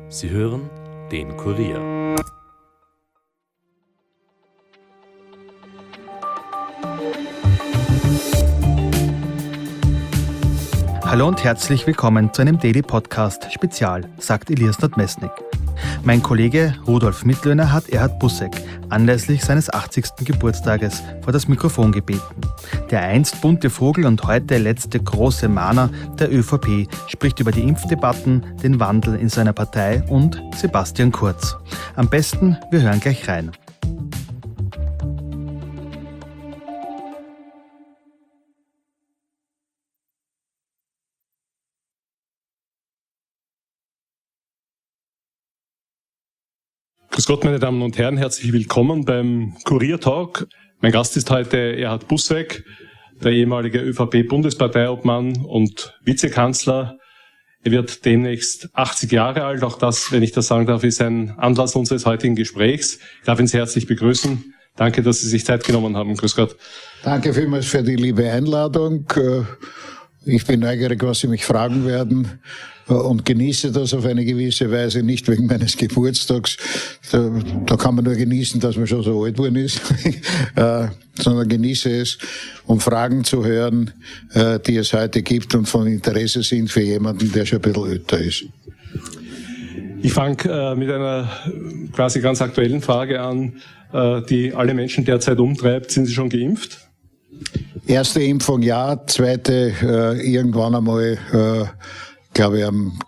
Sie hören den Kurier. Hallo und herzlich willkommen zu einem Daily Podcast Spezial, sagt Elias Nordmesnik. Mein Kollege Rudolf Mittlöhner hat Erhard Busseck anlässlich seines 80. Geburtstages vor das Mikrofon gebeten. Der einst bunte Vogel und heute letzte große Mahner der ÖVP spricht über die Impfdebatten, den Wandel in seiner Partei und Sebastian Kurz. Am besten, wir hören gleich rein. Grüß Gott, meine Damen und Herren, herzlich willkommen beim Kurier-Talk. Mein Gast ist heute Erhard Busseck, der ehemalige ÖVP-Bundesparteiobmann und Vizekanzler. Er wird demnächst 80 Jahre alt. Auch das, wenn ich das sagen darf, ist ein Anlass unseres heutigen Gesprächs. Ich darf ihn sehr herzlich begrüßen. Danke, dass Sie sich Zeit genommen haben. Grüß Gott. Danke vielmals für die liebe Einladung. Ich bin neugierig, was Sie mich fragen werden und genieße das auf eine gewisse Weise, nicht wegen meines Geburtstags. Da kann man nur genießen, dass man schon so alt geworden ist, sondern genieße es, um Fragen zu hören, die es heute gibt und von Interesse sind für jemanden, der schon ein bisschen älter ist. Ich fange mit einer quasi ganz aktuellen Frage an, die alle Menschen derzeit umtreibt. Sind Sie schon geimpft? Erste Impfung ja, zweite irgendwann einmal, glaube ich,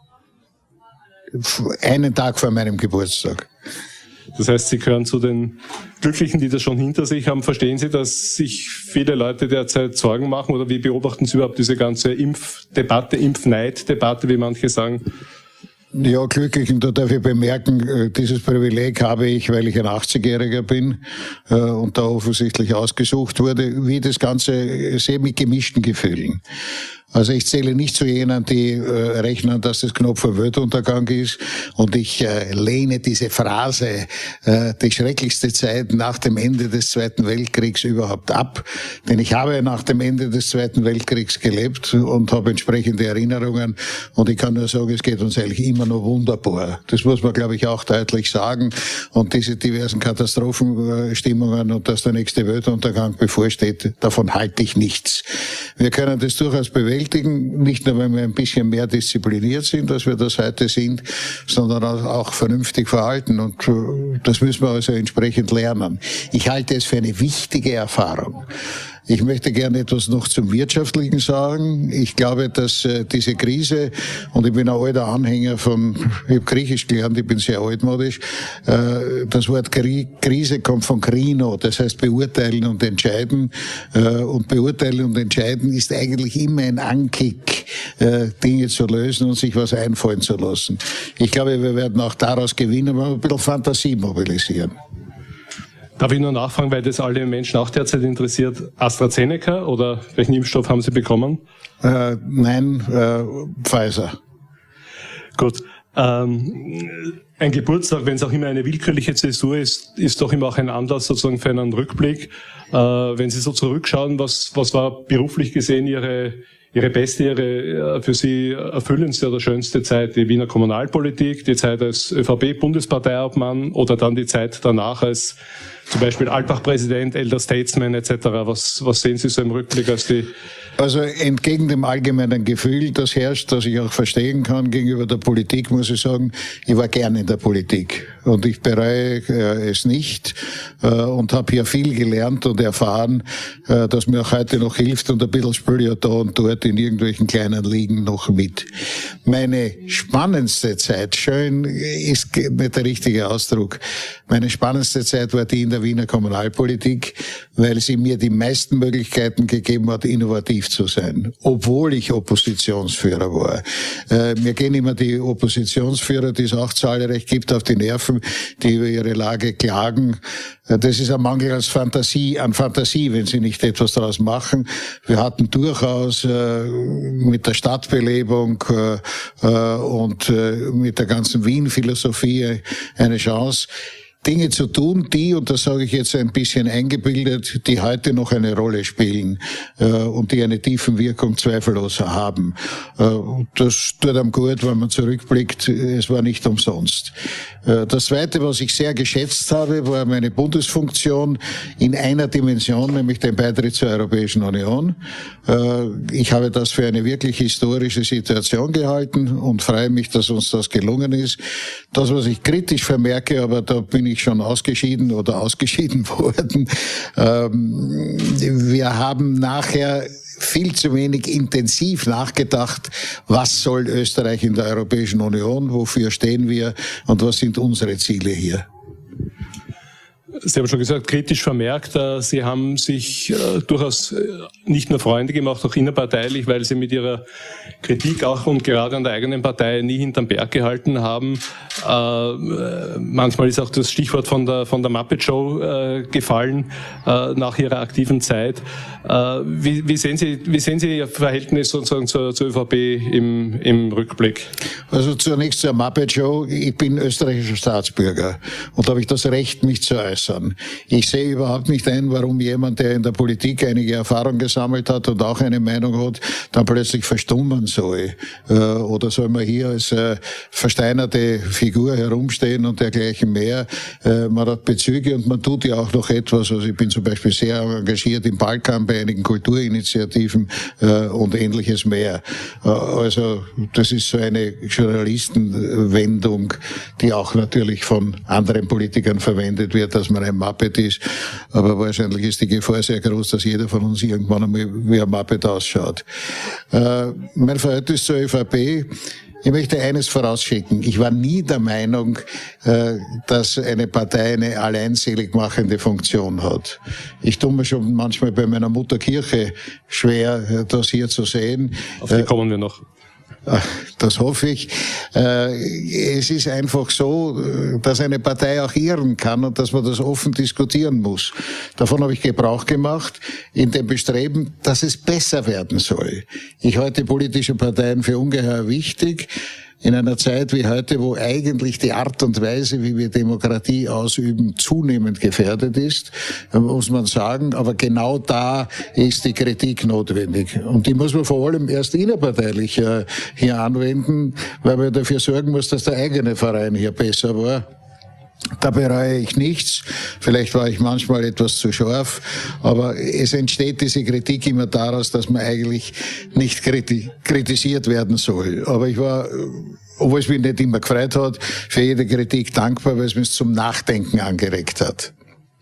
einen Tag vor meinem Geburtstag. Das heißt, Sie gehören zu den Glücklichen, die das schon hinter sich haben. Verstehen Sie, dass sich viele Leute derzeit Sorgen machen, oder wie beobachten Sie überhaupt diese ganze Impfdebatte, Impfneiddebatte, wie manche sagen? Ja, glücklich, und da darf ich bemerken, dieses Privileg habe ich, weil ich ein 80-Jähriger bin und da offensichtlich ausgesucht wurde, wie das Ganze sehr mit gemischten Gefühlen. Also ich zähle nicht zu jenen, die rechnen, dass das Knopf vor Weltuntergang ist, und ich lehne diese Phrase, die schrecklichste Zeit nach dem Ende des Zweiten Weltkriegs überhaupt ab, denn ich habe nach dem Ende des Zweiten Weltkriegs gelebt und habe entsprechende Erinnerungen, und ich kann nur sagen, es geht uns eigentlich immer noch wunderbar. Das muss man, glaube ich, auch deutlich sagen, und diese diversen Katastrophenstimmungen und dass der nächste Weltuntergang bevorsteht, davon halte ich nichts. Wir können das durchaus bewältigen, nicht nur, wenn wir ein bisschen mehr diszipliniert sind, als wir das heute sind, sondern auch vernünftig verhalten, und das müssen wir also entsprechend lernen. Ich halte es für eine wichtige Erfahrung. Ich möchte gerne etwas noch zum Wirtschaftlichen sagen. Ich glaube, dass diese Krise, und ich bin ein alter Anhänger ich habe Griechisch gelernt, ich bin sehr altmodisch, das Wort Krise kommt von Krino, das heißt beurteilen und entscheiden. Und beurteilen und entscheiden ist eigentlich immer ein Ankick, Dinge zu lösen und sich was einfallen zu lassen. Ich glaube, wir werden auch daraus gewinnen, wenn wir ein bisschen Fantasie mobilisieren. Darf ich nur nachfragen, weil das alle Menschen auch derzeit interessiert, AstraZeneca oder welchen Impfstoff haben Sie bekommen? Nein, Pfizer. Gut. Ein Geburtstag, wenn es auch immer eine willkürliche Zäsur ist, ist doch immer auch ein Anlass sozusagen für einen Rückblick. Wenn Sie so zurückschauen, was war beruflich gesehen Ihre beste, Ihre für Sie erfüllendste oder schönste Zeit? Die Wiener Kommunalpolitik, die Zeit als ÖVP-Bundesparteiobmann oder dann die Zeit danach als zum Beispiel Altbach-Präsident, Elder Statesman etc. Was sehen Sie so im Rückblick als die... Also entgegen dem allgemeinen Gefühl, das herrscht, das ich auch verstehen kann gegenüber der Politik, muss ich sagen, ich war gern in der Politik und ich bereue es nicht und habe hier viel gelernt und erfahren, das mir auch heute noch hilft, und ein bisschen spiele ich da und dort in irgendwelchen kleinen Ligen noch mit. Meine spannendste Zeit, schön ist nicht der richtige Ausdruck, meine spannendste Zeit war die in der Wiener Kommunalpolitik, weil sie mir die meisten Möglichkeiten gegeben hat, innovativ zu sein, obwohl ich Oppositionsführer war. Mir gehen immer die Oppositionsführer, die es auch zahlreich gibt, auf die Nerven, die über ihre Lage klagen. Das ist ein Mangel an Fantasie, wenn sie nicht etwas daraus machen. Wir hatten durchaus mit der Stadtbelebung und mit der ganzen Wien-Philosophie eine Chance. Dinge zu tun, die, und das sage ich jetzt ein bisschen eingebildet, die heute noch eine Rolle spielen und die eine tiefe Wirkung zweifellos haben. Das tut einem gut, wenn man zurückblickt, es war nicht umsonst. Das Zweite, was ich sehr geschätzt habe, war meine Bundesfunktion in einer Dimension, nämlich den Beitritt zur Europäischen Union. Ich habe das für eine wirklich historische Situation gehalten und freue mich, dass uns das gelungen ist. Das, was ich kritisch vermerke, aber da bin ich schon ausgeschieden worden. Wir haben nachher viel zu wenig intensiv nachgedacht, was soll Österreich in der Europäischen Union, wofür stehen wir und was sind unsere Ziele hier. Sie haben schon gesagt, kritisch vermerkt, Sie haben sich durchaus nicht nur Freunde gemacht, auch innerparteilich, weil Sie mit Ihrer Kritik auch und gerade an der eigenen Partei nie hinterm Berg gehalten haben. Manchmal ist auch das Stichwort von der Muppet Show gefallen nach Ihrer aktiven Zeit. Wie sehen Sie Ihr Verhältnis sozusagen zur ÖVP im Rückblick? Also zunächst zur Muppet Show. Ich bin österreichischer Staatsbürger und habe ich das Recht, mich zu äußern. Ich sehe überhaupt nicht ein, warum jemand, der in der Politik einige Erfahrung gesammelt hat und auch eine Meinung hat, dann plötzlich verstummen soll. Oder soll man hier als versteinerte Figur herumstehen und dergleichen mehr. Man hat Bezüge und man tut ja auch noch etwas. Also ich bin zum Beispiel sehr engagiert im Balkan bei einigen Kulturinitiativen und ähnliches mehr. Also das ist so eine Journalistenwendung, die auch natürlich von anderen Politikern verwendet wird, dass man ein Muppet ist. Aber wahrscheinlich ist die Gefahr sehr groß, dass jeder von uns irgendwann einmal wie ein Muppet ausschaut. Mein Verhältnis zur ÖVP: Ich möchte eines vorausschicken. Ich war nie der Meinung, dass eine Partei eine alleinselig machende Funktion hat. Ich tue mir schon manchmal bei meiner Mutterkirche schwer, das hier zu sehen. Auf die kommen wir noch. Das hoffe ich. Es ist einfach so, dass eine Partei auch irren kann und dass man das offen diskutieren muss. Davon habe ich Gebrauch gemacht in dem Bestreben, dass es besser werden soll. Ich halte politische Parteien für ungeheuer wichtig. In einer Zeit wie heute, wo eigentlich die Art und Weise, wie wir Demokratie ausüben, zunehmend gefährdet ist, muss man sagen, aber genau da ist die Kritik notwendig. Und die muss man vor allem erst innerparteilich hier anwenden, weil man dafür sorgen muss, dass der eigene Verein hier besser war. Da bereue ich nichts. Vielleicht war ich manchmal etwas zu scharf, aber es entsteht diese Kritik immer daraus, dass man eigentlich nicht kritisiert werden soll. Aber ich war, obwohl es mich nicht immer gefreut hat, für jede Kritik dankbar, weil es mich zum Nachdenken angeregt hat.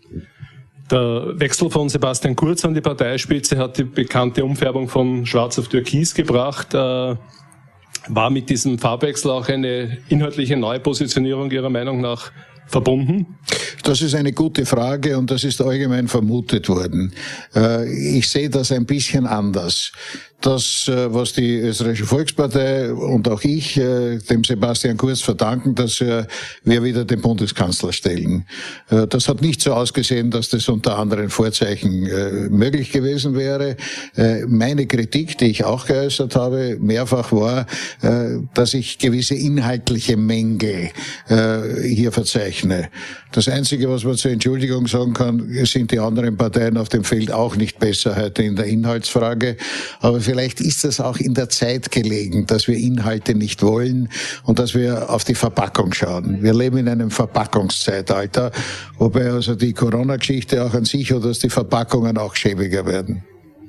Der Wechsel von Sebastian Kurz an die Parteispitze hat die bekannte Umfärbung von Schwarz auf Türkis gebracht. War mit diesem Farbwechsel auch eine inhaltliche Neupositionierung Ihrer Meinung nach verbunden? Das ist eine gute Frage und das ist allgemein vermutet worden. Ich sehe das ein bisschen anders. Das, was die Österreichische Volkspartei und auch ich dem Sebastian Kurz verdanken, dass wir wieder den Bundeskanzler stellen. Das hat nicht so ausgesehen, dass das unter anderen Vorzeichen möglich gewesen wäre. Meine Kritik, die ich auch geäußert habe, mehrfach war, dass ich gewisse inhaltliche Mängel hier verzeichne. Das Einzige, was man zur Entschuldigung sagen kann, sind die anderen Parteien auf dem Feld auch nicht besser heute in der Inhaltsfrage. Aber vielleicht ist das auch in der Zeit gelegen, dass wir Inhalte nicht wollen und dass wir auf die Verpackung schauen. Wir leben in einem Verpackungszeitalter, wobei also die Corona-Geschichte auch an sich oder dass die Verpackungen auch schäbiger werden.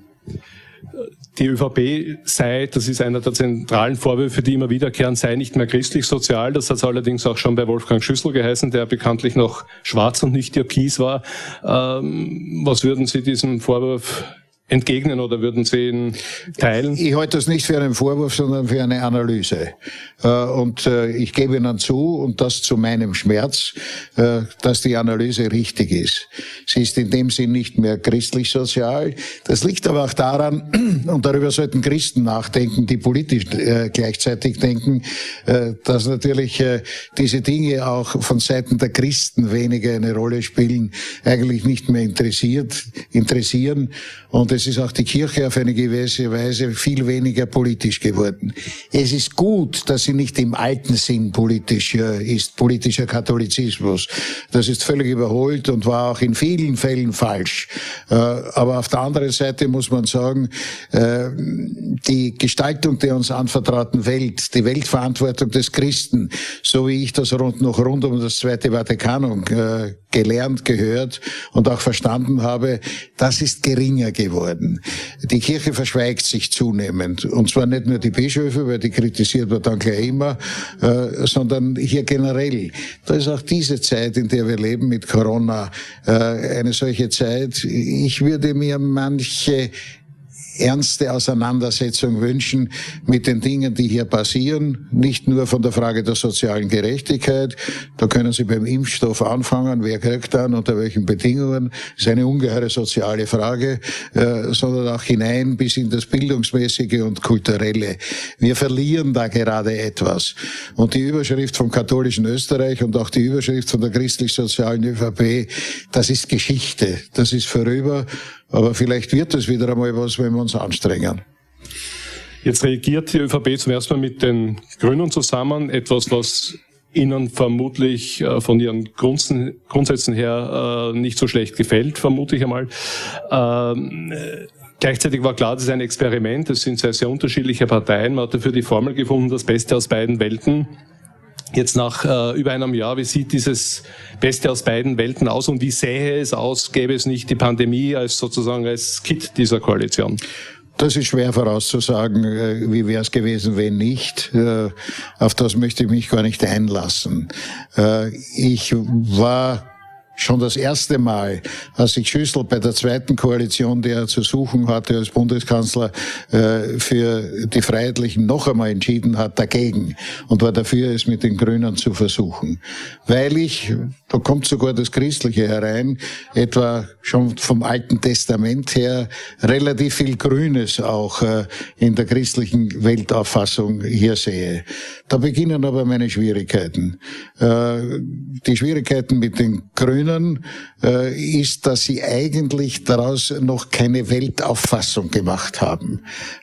Die ÖVP sei, das ist einer der zentralen Vorwürfe, die immer wiederkehren, sei nicht mehr christlich-sozial. Das hat es allerdings auch schon bei Wolfgang Schüssel geheißen, der bekanntlich noch schwarz und nicht türkis war. Was würden Sie diesem Vorwurf entgegnen oder würden Sie ihn teilen? Ich halte das nicht für einen Vorwurf, sondern für eine Analyse. Und ich gebe Ihnen zu, und das zu meinem Schmerz, dass die Analyse richtig ist. Sie ist in dem Sinn nicht mehr christlich-sozial. Das liegt aber auch daran, und darüber sollten Christen nachdenken, die politisch gleichzeitig denken, dass natürlich diese Dinge auch von Seiten der Christen weniger eine Rolle spielen, eigentlich nicht mehr interessieren. Und und es ist auch die Kirche auf eine gewisse Weise viel weniger politisch geworden. Es ist gut, dass sie nicht im alten Sinn politisch ist, politischer Katholizismus. Das ist völlig überholt und war auch in vielen Fällen falsch. Aber auf der anderen Seite muss man sagen, die Gestaltung der uns anvertrauten Welt, die Weltverantwortung des Christen, so wie ich das noch rund um das Zweite Vatikanum gelernt, gehört und auch verstanden habe, das ist geringer geworden. Die Kirche verschweigt sich zunehmend. Und zwar nicht nur die Bischöfe, weil die kritisiert wird dann gleich immer, sondern hier generell. Da ist auch diese Zeit, in der wir leben mit Corona, eine solche Zeit. Ich würde mir manche ernste Auseinandersetzung wünschen mit den Dingen, die hier passieren. Nicht nur von der Frage der sozialen Gerechtigkeit. Da können Sie beim Impfstoff anfangen. Wer kriegt dann, unter welchen Bedingungen? Das ist eine ungeheure soziale Frage, sondern auch hinein bis in das Bildungsmäßige und Kulturelle. Wir verlieren da gerade etwas. Und die Überschrift vom katholischen Österreich und auch die Überschrift von der christlich-sozialen ÖVP, das ist Geschichte. Das ist vorüber. Aber vielleicht wird es wieder einmal was, wenn wir uns anstrengen. Jetzt reagiert die ÖVP zum ersten Mal mit den Grünen zusammen. Etwas, was Ihnen vermutlich von Ihren Grundsätzen her nicht so schlecht gefällt, vermute ich einmal. Gleichzeitig war klar, das ist ein Experiment. Es sind sehr, sehr unterschiedliche Parteien. Man hat dafür die Formel gefunden, das Beste aus beiden Welten. Jetzt nach über einem Jahr, wie sieht dieses Beste aus beiden Welten aus und wie sähe es aus, gäbe es nicht die Pandemie als sozusagen als Kit dieser Koalition? Das ist schwer vorauszusagen, wie wäre es gewesen, wenn nicht. Auf das möchte ich mich gar nicht einlassen. Ich war schon das erste Mal, als sich Schüssel bei der zweiten Koalition, die er zu suchen hatte als Bundeskanzler, für die Freiheitlichen noch einmal entschieden hat dagegen und war dafür, es mit den Grünen zu versuchen. Weil da kommt sogar das Christliche herein, etwa schon vom Alten Testament her, relativ viel Grünes auch in der christlichen Weltauffassung hier sehe. Da beginnen aber meine Schwierigkeiten. Die Schwierigkeiten mit den Grünen ist, dass sie eigentlich daraus noch keine Weltauffassung gemacht haben.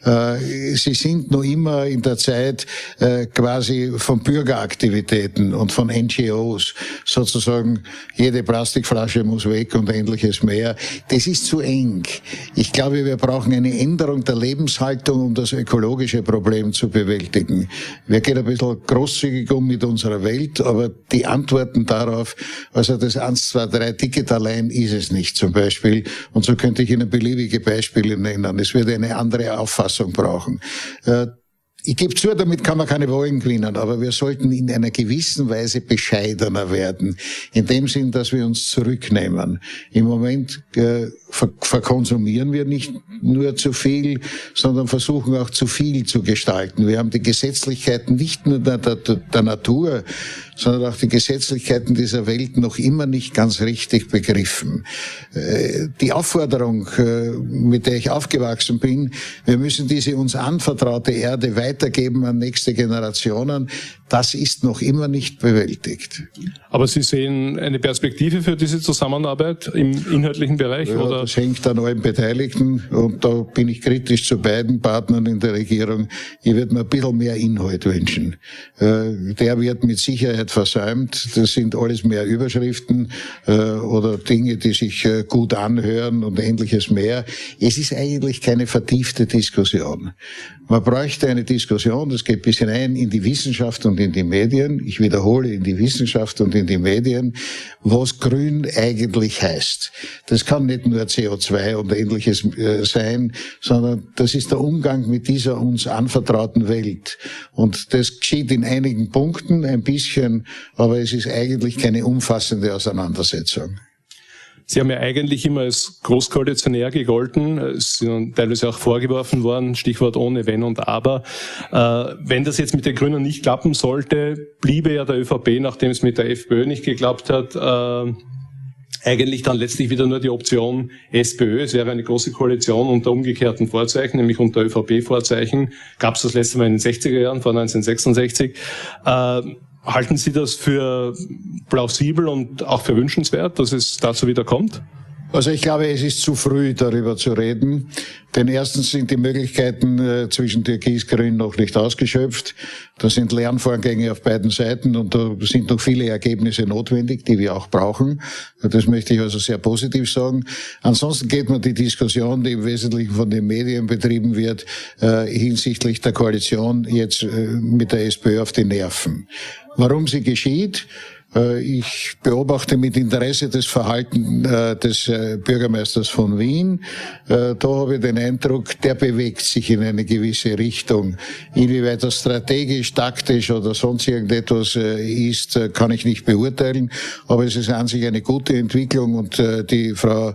Sie sind noch immer in der Zeit quasi von Bürgeraktivitäten und von NGOs, sozusagen jede Plastikflasche muss weg und ähnliches mehr. Das ist zu eng. Ich glaube, wir brauchen eine Änderung der Lebenshaltung, um das ökologische Problem zu bewältigen. Wir gehen ein bisschen großzügig um mit unserer Welt, aber die Antworten darauf, also das 1, 2, 3 Ticket allein ist es nicht zum Beispiel. Und so könnte ich Ihnen beliebige Beispiele nennen. Es würde eine andere Auffassung brauchen. Ich gebe zu, damit kann man keine Wahlen gewinnen, aber wir sollten in einer gewissen Weise bescheidener werden. In dem Sinn, dass wir uns zurücknehmen. Im Moment verkonsumieren wir nicht nur zu viel, sondern versuchen auch zu viel zu gestalten. Wir haben die Gesetzlichkeiten nicht nur der Natur, sondern auch die Gesetzlichkeiten dieser Welt noch immer nicht ganz richtig begriffen. Die Aufforderung, mit der ich aufgewachsen bin, wir müssen diese uns anvertraute Erde weitergeben an nächste Generationen, das ist noch immer nicht bewältigt. Aber Sie sehen eine Perspektive für diese Zusammenarbeit im inhaltlichen Bereich? Ja, oder? Das hängt an allen Beteiligten und da bin ich kritisch zu beiden Partnern in der Regierung. Ich würde mir ein bisschen mehr Inhalt wünschen. Der wird mit Sicherheit versäumt. Das sind alles mehr Überschriften oder Dinge, die sich gut anhören und ähnliches mehr. Es ist eigentlich keine vertiefte Diskussion. Man bräuchte eine Diskussion, das geht bis hinein in die Wissenschaft und in die Medien. Ich wiederhole, in die Wissenschaft und in die Medien, was grün eigentlich heißt. Das kann nicht nur CO2 und ähnliches sein, sondern das ist der Umgang mit dieser uns anvertrauten Welt. Und das geschieht in einigen Punkten ein bisschen, aber es ist eigentlich keine umfassende Auseinandersetzung. Sie haben ja eigentlich immer als Großkoalitionär gegolten. Es sind teilweise auch vorgeworfen worden, Stichwort ohne Wenn und Aber. Wenn das jetzt mit den Grünen nicht klappen sollte, bliebe ja der ÖVP, nachdem es mit der FPÖ nicht geklappt hat, eigentlich dann letztlich wieder nur die Option SPÖ. Es wäre eine große Koalition unter umgekehrten Vorzeichen, nämlich unter ÖVP-Vorzeichen. Gab es das letzte Mal in den 60er Jahren, vor 1966. Halten Sie das für plausibel und auch für wünschenswert, dass es dazu wieder kommt? Also ich glaube, es ist zu früh, darüber zu reden. Denn erstens sind die Möglichkeiten zwischen Türkis-Grün noch nicht ausgeschöpft. Da sind Lernvorgänge auf beiden Seiten und da sind noch viele Ergebnisse notwendig, die wir auch brauchen. Das möchte ich also sehr positiv sagen. Ansonsten geht man die Diskussion, die im Wesentlichen von den Medien betrieben wird, hinsichtlich der Koalition jetzt mit der SPÖ auf die Nerven. Warum sie geschieht? Ich beobachte mit Interesse das Verhalten des Bürgermeisters von Wien. Da habe ich den Eindruck, der bewegt sich in eine gewisse Richtung. Inwieweit das strategisch, taktisch oder sonst irgendetwas ist, kann ich nicht beurteilen. Aber es ist an sich eine gute Entwicklung und die Frau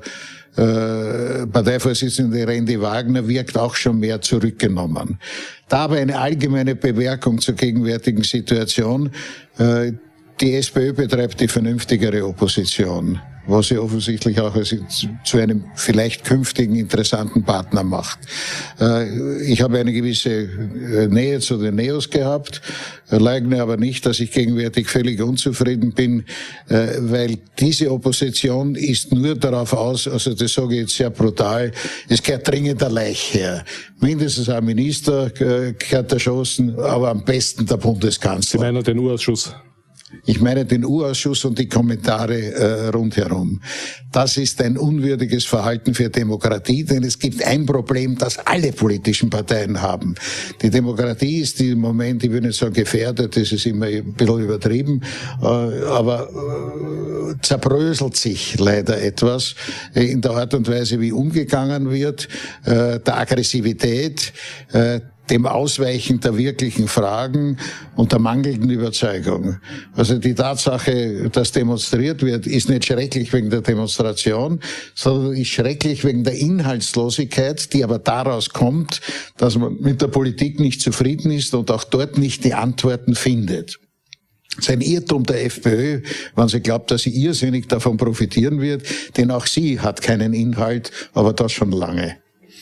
Parteivorsitzende Rendi Wagner wirkt auch schon mehr zurückgenommen. Da aber eine allgemeine Bemerkung zur gegenwärtigen Situation. Die SPÖ betreibt die vernünftigere Opposition, was sie offensichtlich auch zu einem vielleicht künftigen interessanten Partner macht. Ich habe eine gewisse Nähe zu den Neos gehabt, leugne aber nicht, dass ich gegenwärtig völlig unzufrieden bin, weil diese Opposition ist nur darauf aus, also das sage ich jetzt sehr brutal, es gehört dringend der Leich her. Mindestens ein Minister gehört erschossen, aber am besten der Bundeskanzler. Sie meinen den U-Ausschuss? Ich meine den U-Ausschuss und die Kommentare rundherum. Das ist ein unwürdiges Verhalten für Demokratie, denn es gibt ein Problem, das alle politischen Parteien haben. Die Demokratie ist im Moment, ich will nicht sagen gefährdet, das ist immer ein bisschen übertrieben, aber zerbröselt sich leider etwas in der Art und Weise, wie umgegangen wird, der Aggressivität, dem Ausweichen der wirklichen Fragen und der mangelnden Überzeugung. Also die Tatsache, dass demonstriert wird, ist nicht schrecklich wegen der Demonstration, sondern ist schrecklich wegen der Inhaltslosigkeit, die aber daraus kommt, dass man mit der Politik nicht zufrieden ist und auch dort nicht die Antworten findet. Es ist ein Irrtum der FPÖ, wenn sie glaubt, dass sie irrsinnig davon profitieren wird, denn auch sie hat keinen Inhalt, aber das schon lange.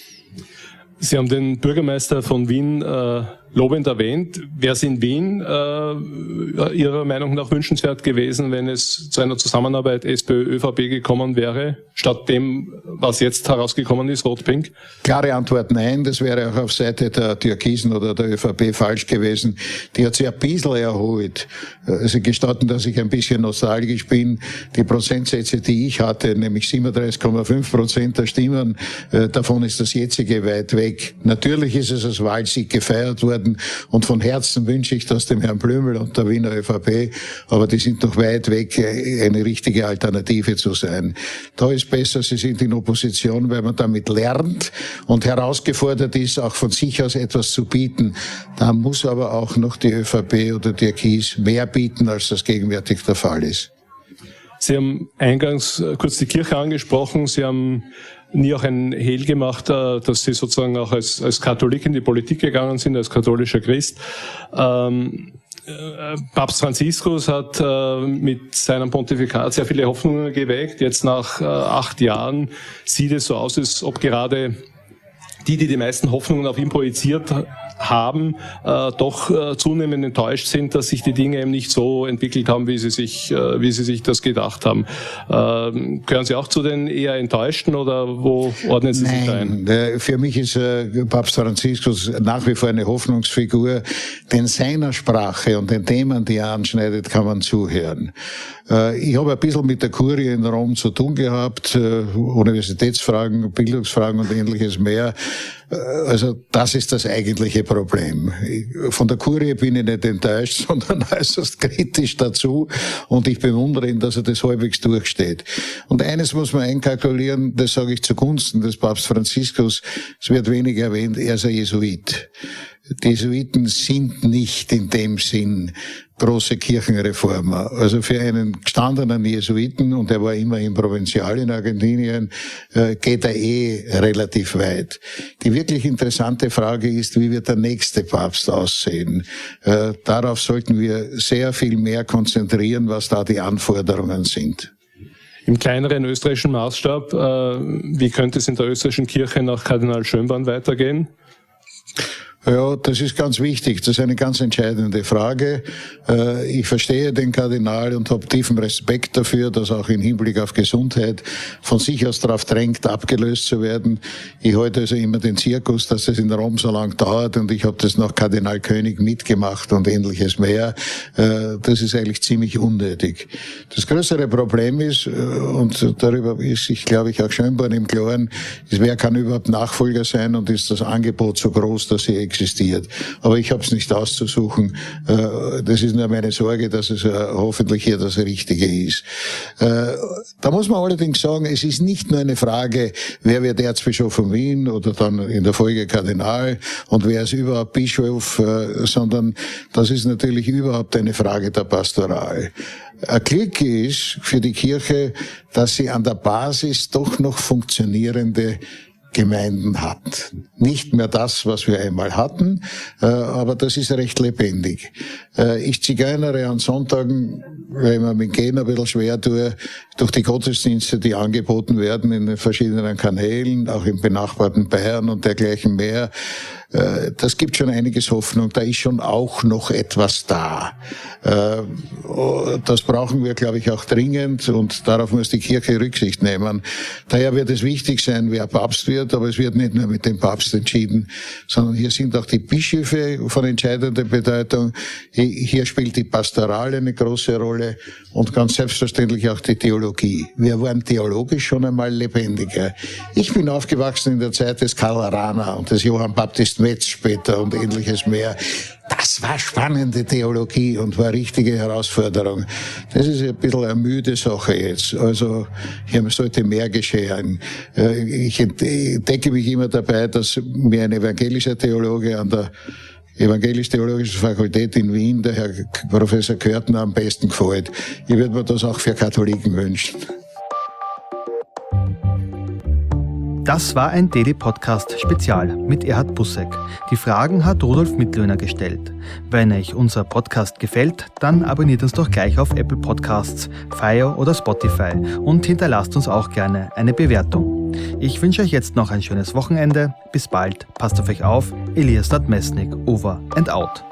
Sie haben den Bürgermeister von Wien lobend erwähnt. Wäre es in Wien Ihrer Meinung nach wünschenswert gewesen, wenn es zu einer Zusammenarbeit SPÖ-ÖVP gekommen wäre, statt dem, was jetzt herausgekommen ist, Rot-Pink? Klare Antwort nein, das wäre auch auf Seite der Türkisen oder der ÖVP falsch gewesen. Die hat sich ein bisschen erholt. Sie gestatten, dass ich ein bisschen nostalgisch bin. Die Prozentsätze, die ich hatte, nämlich 37,5% der Stimmen, davon ist das jetzige weit weg. Natürlich ist es als Wahlsieg gefeiert worden und von Herzen wünsche ich das dem Herrn Blümel und der Wiener ÖVP, aber die sind noch weit weg, eine richtige Alternative zu sein. Da ist besser, sie sind in Opposition, weil man damit lernt und herausgefordert ist, auch von sich aus etwas zu bieten. Da muss aber auch noch die ÖVP oder die Türkis mehr bieten, als das gegenwärtig der Fall ist. Sie haben eingangs kurz die Kirche angesprochen. Sie haben nie auch ein Hehl gemacht, dass Sie sozusagen auch als Katholik in die Politik gegangen sind, als katholischer Christ. Papst Franziskus hat mit seinem Pontifikat sehr viele Hoffnungen geweckt. Jetzt nach 8 Jahren sieht es so aus, als ob gerade die meisten Hoffnungen auf ihn projiziert haben, doch zunehmend enttäuscht sind, dass sich die Dinge eben nicht so entwickelt haben, wie sie sich das gedacht haben. Gehören Sie auch zu den eher Enttäuschten oder wo ordnen Sie sich ein? Für mich ist Papst Franziskus nach wie vor eine Hoffnungsfigur, denn seiner Sprache und den Themen, die er anschneidet, kann man zuhören. Ich habe ein bisschen mit der Kurie in Rom zu tun gehabt, Universitätsfragen, Bildungsfragen und ähnliches mehr. Also das ist das eigentliche Problem. Von der Kurie bin ich nicht enttäuscht, sondern äußerst kritisch dazu und ich bewundere ihn, dass er das halbwegs durchsteht. Und eines muss man einkalkulieren, das sage ich zugunsten des Papst Franziskus, es wird wenig erwähnt, er ist ein Jesuit. Die Jesuiten sind nicht in dem Sinn große Kirchenreformer. Also für einen gestandenen Jesuiten, und er war immerhin Provinzial in Argentinien, geht er relativ weit. Die wirklich interessante Frage ist, wie wird der nächste Papst aussehen? Darauf sollten wir sehr viel mehr konzentrieren, was da die Anforderungen sind. Im kleineren österreichischen Maßstab, wie könnte es in der österreichischen Kirche nach Kardinal Schönborn weitergehen? Ja, das ist ganz wichtig. Das ist eine ganz entscheidende Frage. Ich verstehe den Kardinal und habe tiefen Respekt dafür, dass auch im Hinblick auf Gesundheit von sich aus darauf drängt, abgelöst zu werden. Ich halte also immer den Zirkus, dass es in Rom so lang dauert, und ich habe das nach Kardinal König mitgemacht und ähnliches mehr. Das ist eigentlich ziemlich unnötig. Das größere Problem ist, und darüber ist sich, glaube ich, auch Schönborn im Klaren, ist, wer kann überhaupt Nachfolger sein, und ist das Angebot so groß, dass sie existiert. Aber ich habe es nicht auszusuchen. Das ist nur meine Sorge, dass es hoffentlich hier das Richtige ist. Da muss man allerdings sagen, es ist nicht nur eine Frage, wer wird Erzbischof von Wien oder dann in der Folge Kardinal und wer ist überhaupt Bischof, sondern das ist natürlich überhaupt eine Frage der Pastoral. Ein Glück ist für die Kirche, dass sie an der Basis doch noch funktionierende Gemeinden hat. Nicht mehr das, was wir einmal hatten, aber das ist recht lebendig. Ich zigeunere an Sonntagen, weil ich mir mit Gehen ein bisschen schwer tue, durch die Gottesdienste, die angeboten werden in den verschiedenen Kanälen, auch im benachbarten Bayern und dergleichen mehr. Das gibt schon einiges Hoffnung, da ist schon auch noch etwas da. Das brauchen wir, glaube ich, auch dringend, und darauf muss die Kirche Rücksicht nehmen. Daher wird es wichtig sein, wer Papst wird, aber es wird nicht nur mit dem Papst entschieden, sondern hier sind auch die Bischöfe von entscheidender Bedeutung. Hier spielt die Pastoral eine große Rolle und ganz selbstverständlich auch die Theologie. Wir waren theologisch schon einmal lebendiger. Ich bin aufgewachsen in der Zeit des Karl Rahner und des Johann Baptist Metz später und ähnliches mehr. Das war spannende Theologie und war richtige Herausforderung. Das ist ein bisschen eine müde Sache jetzt. Also hier sollte mehr geschehen. Ich entdecke mich immer dabei, dass mir ein evangelischer Theologe an der Evangelisch-Theologischen Fakultät in Wien, der Herr Professor Körtner, am besten gefällt. Ich würde mir das auch für Katholiken wünschen. Das war ein Daily Podcast Spezial mit Erhard Bussek. Die Fragen hat Rudolf Mittlöhner gestellt. Wenn euch unser Podcast gefällt, dann abonniert uns doch gleich auf Apple Podcasts, Fire oder Spotify und hinterlasst uns auch gerne eine Bewertung. Ich wünsche euch jetzt noch ein schönes Wochenende. Bis bald. Passt auf euch auf. Elias Nadmesnik, over and out.